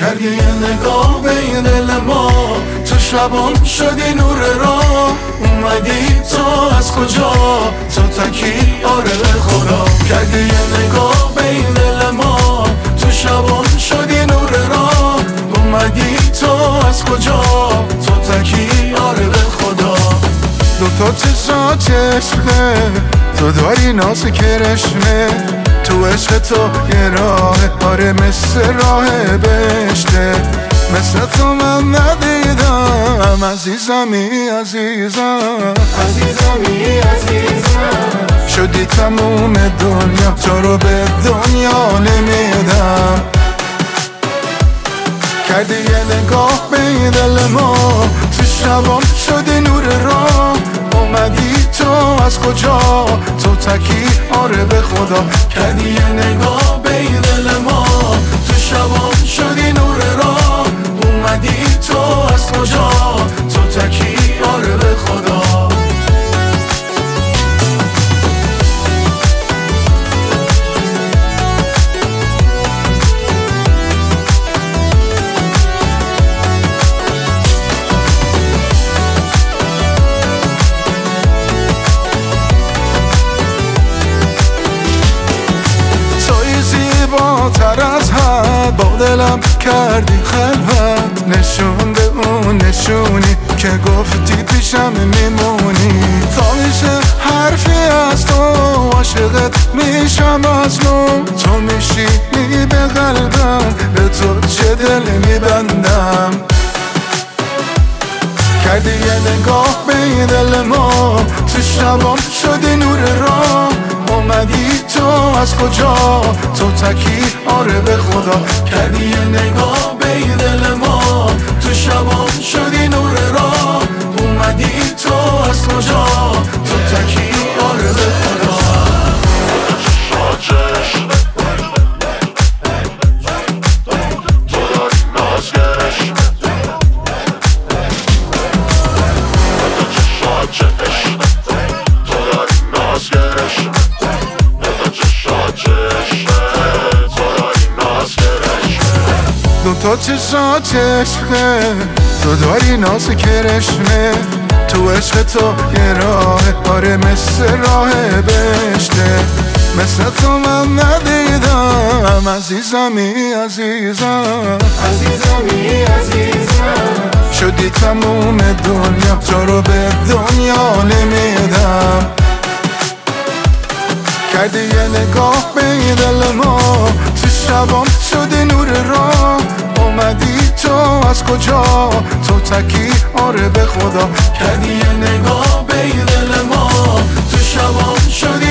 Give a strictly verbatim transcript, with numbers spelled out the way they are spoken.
کردی یه نگاه به این دل ما، تو شبام شدی نور راه. اومدی تو از کجا، تو تکی آره به خدا. کردی یه نگاه به این دل ما، تو شبام شدی نور راه. اومدی تو از کجا، تو تکی آره به خدا. دوتا چشات عشقه، تو داری ناز کرشمه. تو عشق تو یه راه، آره مثل راه بهشته. مثل تو من ندیدم عزیزمی عزیزم، عزیزمی عزیزم. شدی تموم دنیا، تو رو به دنیا نمیدم. کردی یه نگاه به این دل ما، تو شبام شدی نور راه. اومدی تو از کجا، تو تکی آره به خدا. کردی یه نگاه به این دل ما، تو شبام شدی نور راه. اومدی تو از کجا، تو تکی آره به خدا. تر از حد با دلم کردی خلوت. نشون به اون نشونی که گفتی پیشم میمونی. تا میشه حرفی از تو، عاشقت میشم از نو. تو میشینی به قلبم، به تو چه دل میبندم. کردی یه نگاه به این دل ما، تو شبام شدی نور راه. اومدی تو از کجا، تو تکی آره به خدا. کردی یه نگاه به این دل ما، تو شبام شدی نور راه. اومدی تو از کجا، تو تکی آره به خدا. دوتا چشات عشقه، تو داری ناز کرشمه. تو عشق تو یه راه، آره مثل راه بهشته. مثل تو من ندیدم عزیزمی عزیزم، عزیزمی عزیزم. شدی تموم دنیا، تو رو به دنیا نمیدم. کردی یه نگاه به این دل ما، تو شبام شدی نور راه. اومدی تو از کجا، تو تکی آره به خدا. کردی یه نگاه به این دل ما، تو شبام شدی